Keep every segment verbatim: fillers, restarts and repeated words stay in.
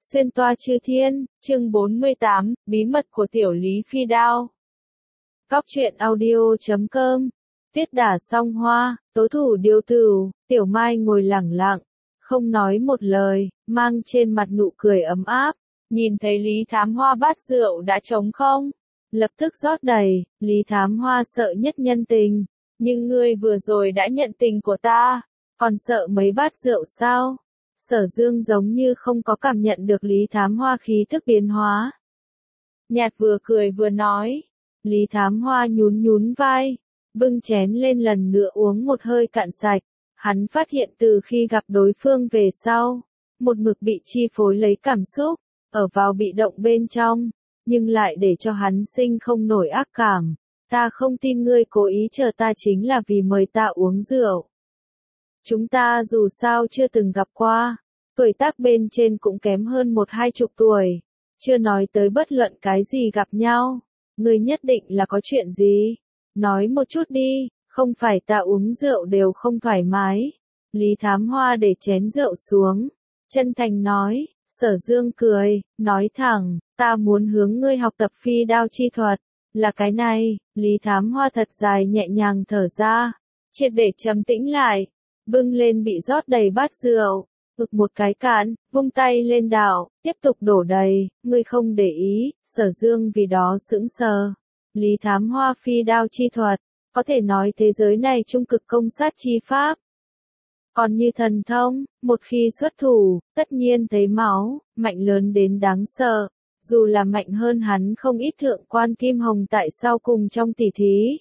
Xuyên toa chư thiên, chương bốn mươi tám, bí mật của tiểu Lý Phi Đao. Cóc truyện audio chấm com, viết đả song hoa, tố thủ điêu tửu, Tiểu Mai ngồi lẳng lặng, không nói một lời, mang trên mặt nụ cười ấm áp, nhìn thấy Lý Thám Hoa bát rượu đã trống không, lập tức rót đầy. Lý Thám Hoa sợ nhất nhân tình, nhưng ngươi vừa rồi đã nhận tình của ta, còn sợ mấy bát rượu sao? Sở Dương giống như không có cảm nhận được Lý Thám Hoa khí thức biến hóa. Nhạt vừa cười vừa nói. Lý Thám Hoa nhún nhún vai, bưng chén lên lần nữa uống một hơi cạn sạch. Hắn phát hiện từ khi gặp đối phương về sau, một mực bị chi phối lấy cảm xúc, ở vào bị động bên trong, nhưng lại để cho hắn sinh không nổi ác cảm. Ta không tin ngươi cố ý chờ ta chính là vì mời ta uống rượu. Chúng ta dù sao chưa từng gặp qua, tuổi tác bên trên cũng kém hơn một hai chục tuổi, chưa nói tới bất luận cái gì gặp nhau, ngươi nhất định là có chuyện gì? Nói một chút đi, không phải ta uống rượu đều không thoải mái. Lý Thám Hoa để chén rượu xuống, chân thành nói. Sở Dương cười, nói thẳng, ta muốn hướng ngươi học tập phi đao chi thuật, là cái này. Lý Thám Hoa thật dài nhẹ nhàng thở ra, triệt để trầm tĩnh lại, bưng lên bị rót đầy bát rượu, ực một cái cạn, vung tay lên đảo, tiếp tục đổ đầy. Ngươi không để ý? Sở Dương vì đó sững sờ. Lý Thám Hoa phi đao chi thuật, có thể nói thế giới này trung cực công sát chi pháp. Còn như thần thông, một khi xuất thủ, tất nhiên thấy máu, mạnh lớn đến đáng sợ. Dù là mạnh hơn hắn không ít thượng quan Kim Hồng tại sau cùng trong tỷ thí.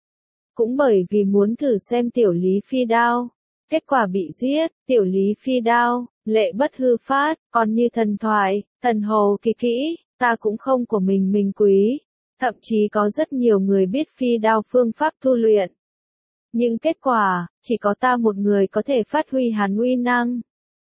Cũng bởi vì muốn thử xem tiểu Lý Phi Đao. Kết quả bị giết. Tiểu Lý Phi Đao, lệ bất hư phát, còn như thần thoại, thần hồ kỳ kỹ, ta cũng không của mình mình quý. Thậm chí có rất nhiều người biết phi đao phương pháp tu luyện. Nhưng kết quả, chỉ có ta một người có thể phát huy hắn uy năng.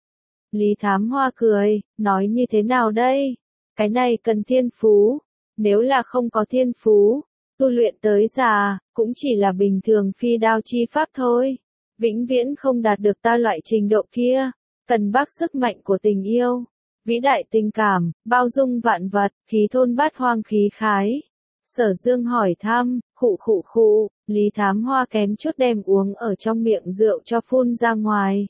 Lý Thám Hoa cười, nói như thế nào đây? Cái này cần thiên phú. Nếu là không có thiên phú, tu luyện tới già, cũng chỉ là bình thường phi đao chi pháp thôi. Vĩnh viễn không đạt được ta loại trình độ kia. Cần bác sức mạnh của tình yêu, vĩ đại tình cảm, bao dung vạn vật, khí thôn bát hoang khí khái. Sở Dương hỏi thăm, khụ khụ khụ, Lý Thám Hoa kém chút đem uống ở trong miệng rượu cho phun ra ngoài.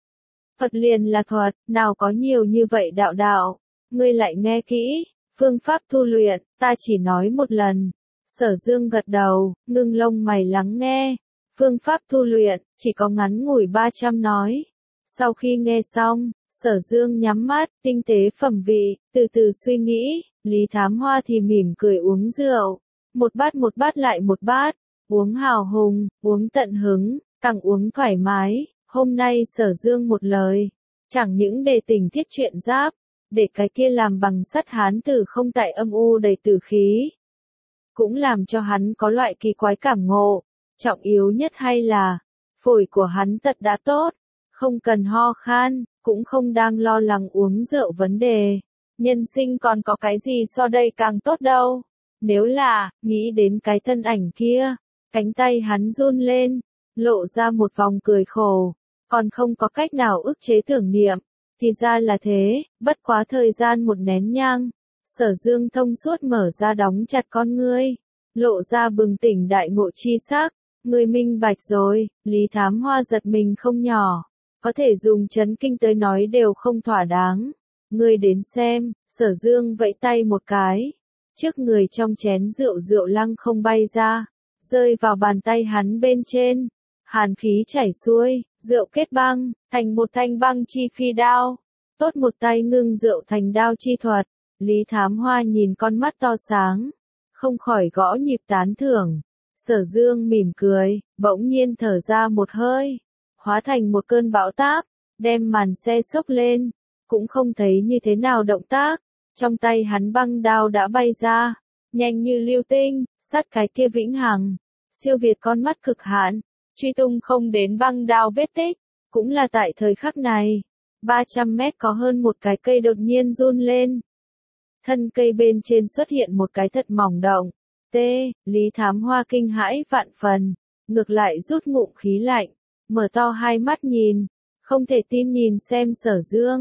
Thuật liền là thuật, nào có nhiều như vậy đạo đạo, ngươi lại nghe kỹ, phương pháp tu luyện, ta chỉ nói một lần. Sở Dương gật đầu, ngưng lông mày lắng nghe, phương pháp tu luyện, chỉ có ngắn ngủi ba trăm nói. Sau khi nghe xong, Sở Dương nhắm mắt, tinh tế phẩm vị, từ từ suy nghĩ. Lý Thám Hoa thì mỉm cười uống rượu, một bát một bát lại một bát, uống hào hùng, uống tận hứng, càng uống thoải mái. Hôm nay Sở Dương một lời, chẳng những để tình thiết chuyện giáp, để cái kia làm bằng sắt hán tử không tại âm u đầy tử khí, cũng làm cho hắn có loại kỳ quái cảm ngộ. Trọng yếu nhất hay là, phổi của hắn tật đã tốt, không cần ho khan, cũng không đang lo lắng uống rượu vấn đề. Nhân sinh còn có cái gì so đây càng tốt đâu. Nếu là, nghĩ đến cái thân ảnh kia, cánh tay hắn run lên, lộ ra một vòng cười khổ, còn không có cách nào ức chế tưởng niệm. Thì ra là thế, bất quá thời gian một nén nhang, Sở Dương thông suốt mở ra đóng chặt con ngươi, lộ ra bừng tỉnh đại ngộ chi sắc. Ngươi minh bạch rồi. Lý Thám Hoa giật mình không nhỏ, có thể dùng chấn kinh tới nói đều không thỏa đáng. Ngươi đến xem. Sở Dương vẫy tay một cái, trước người trong chén rượu rượu lăng không bay ra, rơi vào bàn tay hắn bên trên, hàn khí chảy xuôi, rượu kết băng, thành một thanh băng chi phi đao. Tốt một tay ngưng rượu thành đao chi thuật. Lý Thám Hoa nhìn con mắt to sáng, không khỏi gõ nhịp tán thưởng. Sở Dương mỉm cười, bỗng nhiên thở ra một hơi, hóa thành một cơn bão táp, đem màn xe xốc lên, cũng không thấy như thế nào động tác. Trong tay hắn băng đao đã bay ra, nhanh như lưu tinh, sát cái kia vĩnh hằng, siêu việt con mắt cực hạn, truy tung không đến băng đao vết tích. Cũng là tại thời khắc này, ba trăm mét có hơn một cái cây đột nhiên run lên. Thân cây bên trên xuất hiện một cái thật mỏng động. T. Lý Thám Hoa kinh hãi vạn phần, ngược lại rút ngụm khí lạnh, mở to hai mắt nhìn, không thể tin nhìn xem Sở Dương.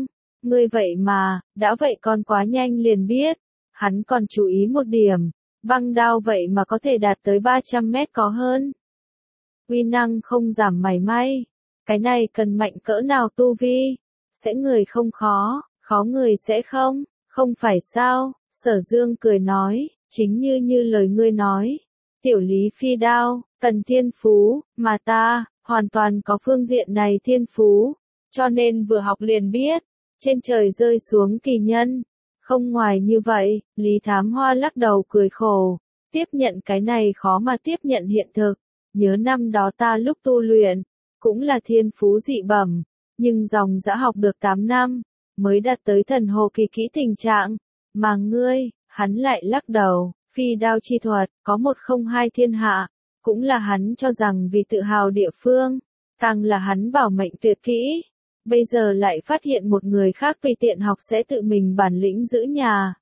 Ngươi vậy mà, đã vậy con quá nhanh liền biết. Hắn còn chú ý một điểm, băng đao vậy mà có thể đạt tới ba trăm mét có hơn. Uy năng không giảm mảy may. Cái này cần mạnh cỡ nào tu vi? Sẽ người không khó, khó người sẽ không, không phải sao? Sở Dương cười nói, chính như như lời ngươi nói. Tiểu Lý phi đao, cần thiên phú, mà ta, hoàn toàn có phương diện này thiên phú. Cho nên vừa học liền biết, trên trời rơi xuống kỳ nhân. Không ngoài như vậy, Lý Thám Hoa lắc đầu cười khổ. Tiếp nhận cái này khó mà tiếp nhận hiện thực. Nhớ năm đó ta lúc tu luyện, cũng là thiên phú dị bẩm, nhưng dòng dã học được tám năm, mới đạt tới thần hồ kỳ kỹ tình trạng. Mà ngươi, hắn lại lắc đầu, phi đao chi thuật, có một không hai thiên hạ, cũng là hắn cho rằng vì tự hào địa phương, càng là hắn bảo mệnh tuyệt kỹ. Bây giờ lại phát hiện một người khác tùy tiện học sẽ tự mình bản lĩnh giữ nhà.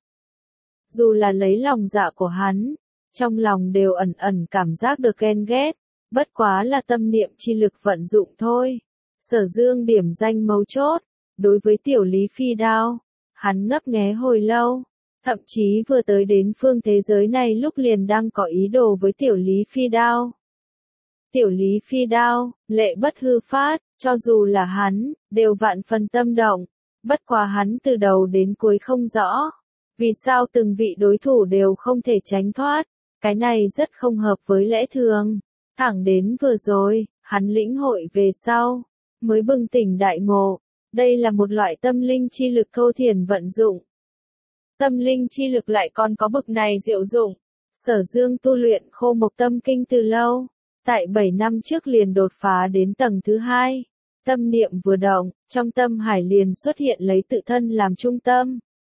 Dù là lấy lòng dạ của hắn, trong lòng đều ẩn ẩn cảm giác được ghen ghét, bất quá là tâm niệm chi lực vận dụng thôi. Sở Dương điểm danh mấu chốt, đối với tiểu Lý phi đao, hắn ngấp nghé hồi lâu, thậm chí vừa tới đến phương thế giới này lúc liền đang có ý đồ với tiểu Lý phi đao. Tiểu Lý phi đao, lệ bất hư phát, cho dù là hắn, đều vạn phần tâm động, bất quá hắn từ đầu đến cuối không rõ, vì sao từng vị đối thủ đều không thể tránh thoát, cái này rất không hợp với lẽ thường. Thẳng đến vừa rồi, hắn lĩnh hội về sau, mới bừng tỉnh đại ngộ, đây là một loại tâm linh chi lực thô thiển vận dụng. Tâm linh chi lực lại còn có bực này diệu dụng. Sở Dương tu luyện Khô Mộc Tâm Kinh từ lâu, tại bảy năm trước liền đột phá đến tầng thứ hai. Tâm niệm vừa động, trong tâm hải liền xuất hiện lấy tự thân làm trung tâm.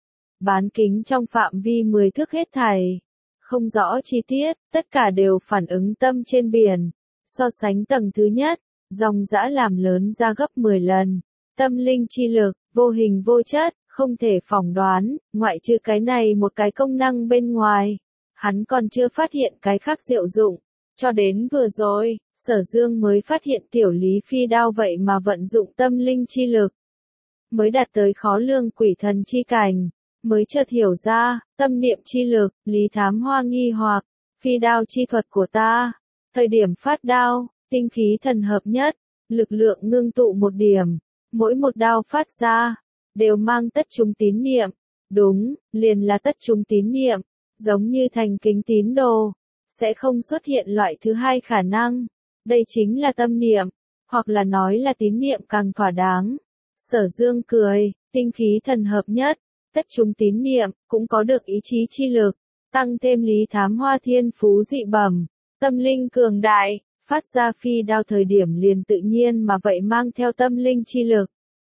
Bán kính trong phạm vi mười thước hết thảy. Không rõ chi tiết, tất cả đều phản ứng tâm trên biển. So sánh tầng thứ nhất, dòng dã làm lớn ra gấp mười lần. Tâm linh chi lực, vô hình vô chất, không thể phỏng đoán, ngoại trừ cái này một cái công năng bên ngoài. Hắn còn chưa phát hiện cái khác diệu dụng. Cho đến vừa rồi, Sở Dương mới phát hiện tiểu Lý phi đao vậy mà vận dụng tâm linh chi lực. Mới đạt tới khó lường quỷ thần chi cảnh. Mới chợt hiểu ra, tâm niệm chi lực, Lý Thám Hoa nghi hoặc, phi đao chi thuật của ta. Thời điểm phát đao, tinh khí thần hợp nhất, lực lượng ngưng tụ một điểm, mỗi một đao phát ra, đều mang tất chúng tín niệm. Đúng, liền là tất chúng tín niệm, giống như thành kính tín đồ, sẽ không xuất hiện loại thứ hai khả năng. Đây chính là tâm niệm, hoặc là nói là tín niệm càng thỏa đáng. Sở Dương cười, tinh khí thần hợp nhất. Tất chúng tín niệm, cũng có được ý chí chi lực, tăng thêm Lý Thám Hoa thiên phú dị bẩm, tâm linh cường đại, phát ra phi đao thời điểm liền tự nhiên mà vậy mang theo tâm linh chi lực.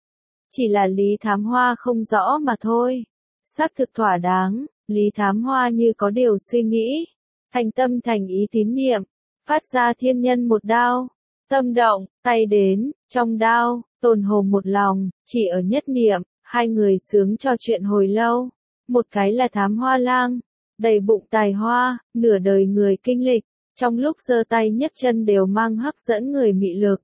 Chỉ là Lý Thám Hoa không rõ mà thôi. Xác thực thỏa đáng, Lý Thám Hoa như có điều suy nghĩ, thành tâm thành ý tín niệm, phát ra thiên nhân một đao, tâm động, tay đến, trong đao, tồn hồ một lòng, chỉ ở nhất niệm. Hai người sướng trò chuyện hồi lâu, một cái là Thám Hoa Lang, đầy bụng tài hoa, nửa đời người kinh lịch, trong lúc giơ tay nhấc chân đều mang hấp dẫn người mị lực.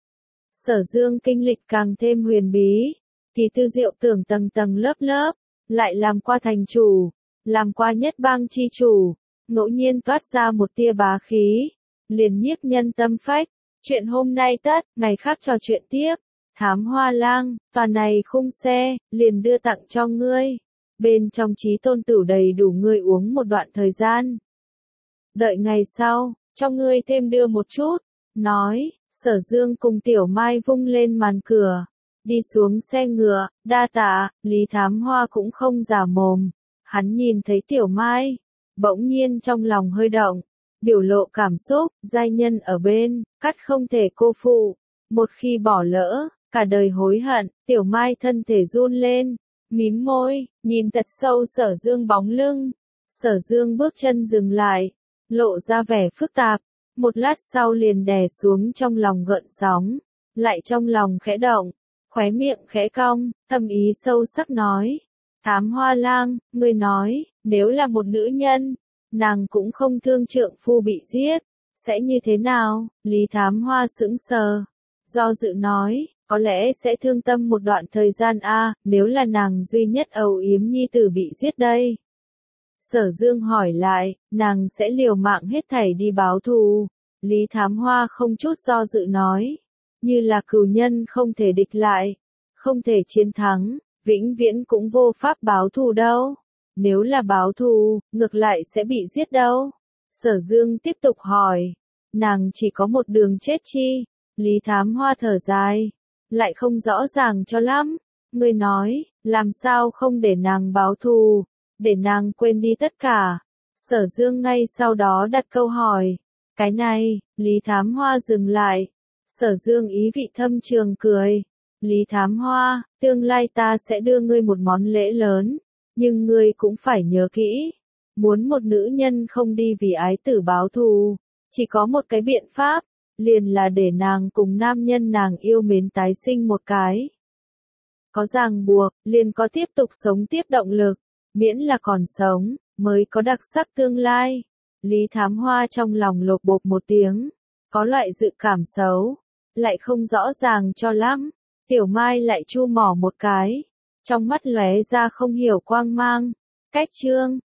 Sở Dương kinh lịch càng thêm huyền bí, kỳ tư diệu tưởng tầng tầng lớp lớp, lại làm qua thành chủ, làm qua nhất bang chi chủ, ngẫu nhiên toát ra một tia bá khí, liền nhiếp nhân tâm phách. Chuyện hôm nay tất, ngày khác trò chuyện tiếp. Thám Hoa Lang, toàn này khung xe, liền đưa tặng cho ngươi. Bên trong trí tôn tửu đầy đủ ngươi uống một đoạn thời gian. Đợi ngày sau, cho ngươi thêm đưa một chút. Nói, Sở Dương cùng Tiểu Mai vung lên màn cửa. Đi xuống xe ngựa, đa tạ, Lý Thám Hoa cũng không giả mồm. Hắn nhìn thấy Tiểu Mai, bỗng nhiên trong lòng hơi động. Biểu lộ cảm xúc, giai nhân ở bên, cắt không thể cô phụ. Một khi bỏ lỡ, cả đời hối hận. Tiểu Mai thân thể run lên, mím môi, nhìn thật sâu Sở Dương bóng lưng. Sở Dương bước chân dừng lại, lộ ra vẻ phức tạp, một lát sau liền đè xuống trong lòng gợn sóng, lại trong lòng khẽ động, khóe miệng khẽ cong, thâm ý sâu sắc nói. Thám Hoa Lang, ngươi nói, nếu là một nữ nhân, nàng cũng không thương trượng phu bị giết, sẽ như thế nào? Lý Thám Hoa sững sờ, do dự nói, có lẽ sẽ thương tâm một đoạn thời gian a, nếu là nàng duy nhất âu yếm nhi tử bị giết đây. Sở Dương hỏi lại, nàng sẽ liều mạng hết thảy đi báo thù. Lý Thám Hoa không chút do dự nói, như là cừu nhân không thể địch lại, không thể chiến thắng, vĩnh viễn cũng vô pháp báo thù đâu. Nếu là báo thù, ngược lại sẽ bị giết đâu. Sở Dương tiếp tục hỏi, nàng chỉ có một đường chết chi? Lý Thám Hoa thở dài, lại không rõ ràng cho lắm. Ngươi nói, làm sao không để nàng báo thù, để nàng quên đi tất cả. Sở Dương ngay sau đó đặt câu hỏi, cái này, Lý Thám Hoa dừng lại. Sở Dương ý vị thâm trường cười, Lý Thám Hoa, tương lai ta sẽ đưa ngươi một món lễ lớn, nhưng ngươi cũng phải nhớ kỹ, muốn một nữ nhân không đi vì ái tử báo thù, chỉ có một cái biện pháp, liền là để nàng cùng nam nhân nàng yêu mến tái sinh một cái. Có ràng buộc, liền có tiếp tục sống tiếp động lực, miễn là còn sống, mới có đặc sắc tương lai. Lý Thám Hoa trong lòng lột bột một tiếng, có loại dự cảm xấu, lại không rõ ràng cho lắm. Tiểu Mai lại chu mỏ một cái, trong mắt lóe ra không hiểu quang mang. Cách chương